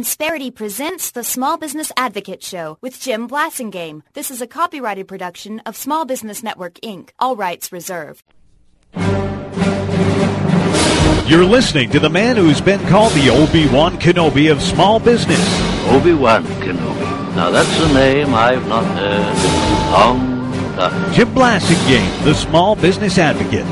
Insperity presents the Small Business Advocate Show with Jim Blasingame. This is a copyrighted production of Small Business Network, Inc. All rights reserved. You're listening to the man who's been called the Obi-Wan Kenobi of small business. Obi-Wan Kenobi. Now that's a name I've not heard in a long time. Jim Blasingame, the Small Business Advocate.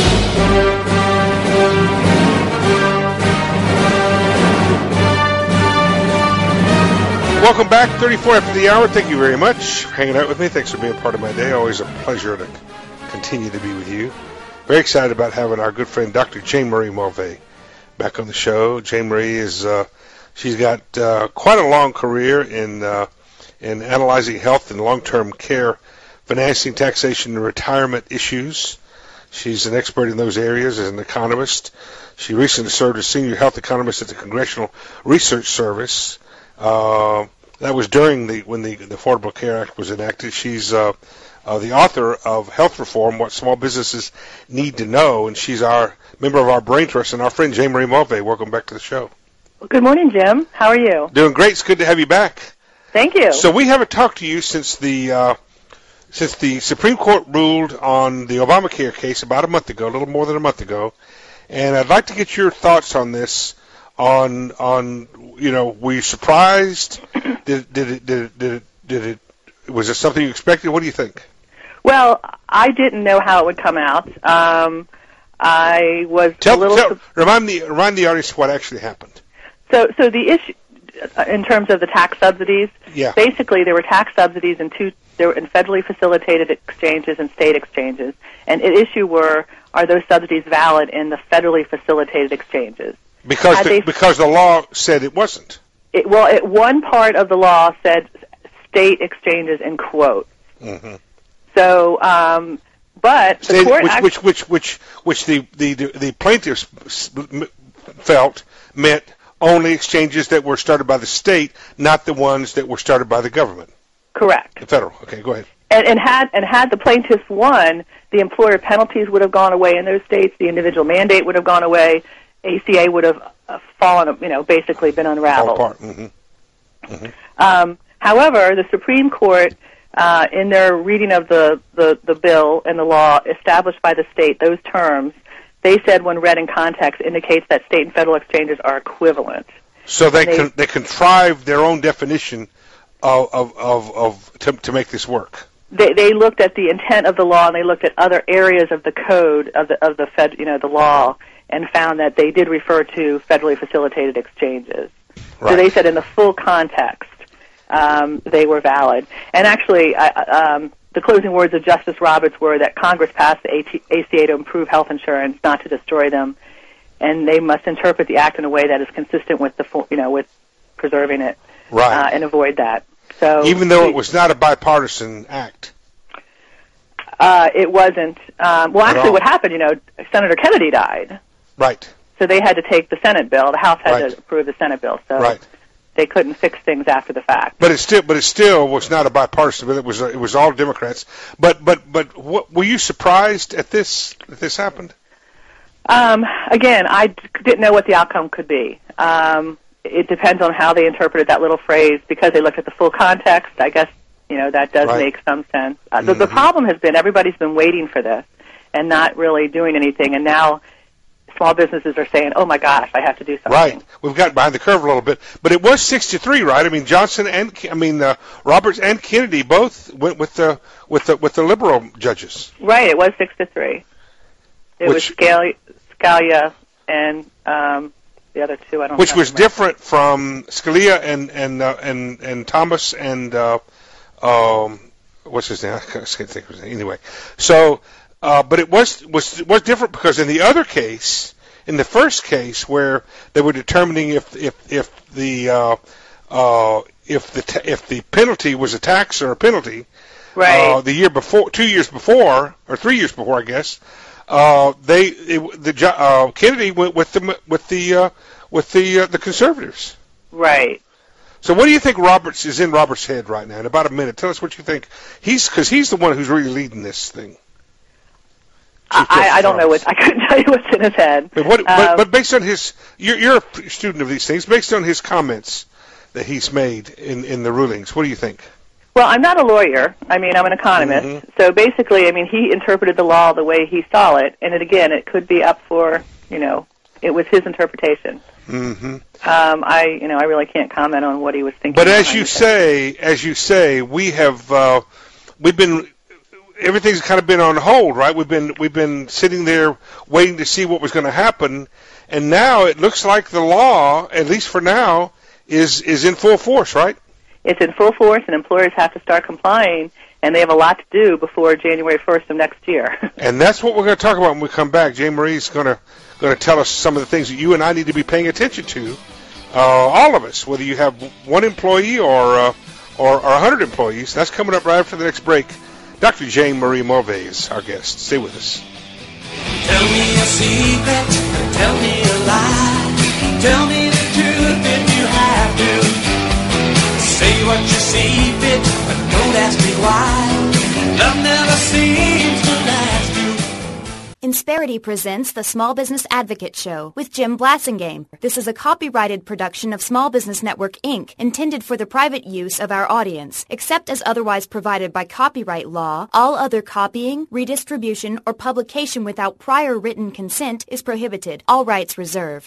Welcome back, 34 after the hour. Thank you very much for hanging out with me. Thanks for being part of my day. Always a pleasure to continue to be with you. Very excited about having our good friend Dr. Jane Marie Mulvey back on the show. Jane Marie is she's got quite a long career in analyzing health and long-term care, financing, taxation, and retirement issues. She's an expert in those areas as an economist. She recently served as senior health economist at the Congressional Research Service. That was during when the Affordable Care Act was enacted. She's the author of Health Reform, What Small Businesses Need to Know, and she's our member of our Brain Trust, and our friend Jane Marie Mulvey. Welcome back to the show. Well, good morning, Jim. How are you? Doing great. It's good to have you back. Thank you. So we haven't talked to you since the Supreme Court ruled on the Obamacare case about a month ago, a little more than a month ago, and I'd like to get your thoughts on this. Were you surprised? Was it something you expected? What do you think? Well, I didn't know how it would come out. I was remind the audience what actually happened. So the issue in terms of the tax subsidies, basically there were tax subsidies there were in federally facilitated exchanges and state exchanges, and the issue are those subsidies valid in the federally facilitated exchanges? Because the law said it wasn't. One part of the law said state exchanges in quotes. Mm-hmm. So, but the court which the plaintiffs felt meant only exchanges that were started by the state, not the ones that were started by the government. Correct. The federal. Okay, go ahead. And had the plaintiffs won, the employer penalties would have gone away in those states. The individual mandate would have gone away. ACA would have fallen, basically been unraveled. Fall apart. Mm-hmm. Mm-hmm. However, the Supreme Court, in their reading of the bill and the law established by the state, those terms, they said when read in context indicates that state and federal exchanges are equivalent. So they contrived their own definition to make this work. They looked at the intent of the law and they looked at other areas of the code of the Fed, the law, and found that they did refer to federally facilitated exchanges. Right. So they said in the full context they were valid. And actually, the closing words of Justice Roberts were that Congress passed the ACA to improve health insurance, not to destroy them, and they must interpret the act in a way that is consistent with with preserving it, right, and avoid that. So even though it was not a bipartisan act. It wasn't. Actually, what happened, Senator Kennedy died. Right. So they had to take the Senate bill. The House had to approve the Senate bill. So they couldn't fix things after the fact. But it still was not a bipartisan bill. It was all Democrats. But were you surprised at this that this happened? Again, I didn't know what the outcome could be. It depends on how they interpreted that little phrase. Because they looked at the full context, I guess that does make some sense. The problem has been everybody's been waiting for this and not really doing anything, and now small businesses are saying, "Oh my gosh, I have to do something." Right, we've got behind the curve a little bit, but it was 6-3, right? I mean, Roberts and Kennedy both went with the liberal judges. Right, it was 6-3. It was Scalia and the other two. I don't. Which was different from Scalia and Thomas and what's his name? I can't think of his name. Anyway, so. But it was different because in the other case, in the first case where they were determining if the penalty was a tax or a penalty, right? The year before, 2 years before, or 3 years before, I guess, Kennedy went with the conservatives, right? So what do you think is in Roberts' head right now? In about a minute, tell us what you think. Because he's the one who's really leading this thing. I don't know I couldn't tell you what's in his head. But based on you're a student of these things. Based on his comments that he's made in the rulings. What do you think? Well, I'm not a lawyer. I mean, I'm an economist. Mm-hmm. So basically, I mean, he interpreted the law the way he saw it, and again, it could be up for, it was his interpretation. Mm-hmm. I really can't comment on what he was thinking. But as you say, everything's kind of been on hold, right? We've been sitting there waiting to see what was going to happen, and now it looks like the law, at least for now, is in full force, right? It's in full force, and employers have to start complying, and they have a lot to do before January 1st of next year. And that's what we're going to talk about when we come back. Jane Marie's going to tell us some of the things that you and I need to be paying attention to, all of us, whether you have one employee or 100 employees. That's coming up right after the next break. Dr. Jane Marie Mulvey is our guest. Stay with us. Tell me a secret, tell me a lie, tell me the truth if you have to. Say what you see fit, but don't ask me why. Love never seems to last you. Insperity presents the Small Business Advocate Show with Jim Blasingame. This is a copyrighted production of Small Business Network, Inc., intended for the private use of our audience. Except as otherwise provided by copyright law, all other copying, redistribution, or publication without prior written consent is prohibited. All rights reserved.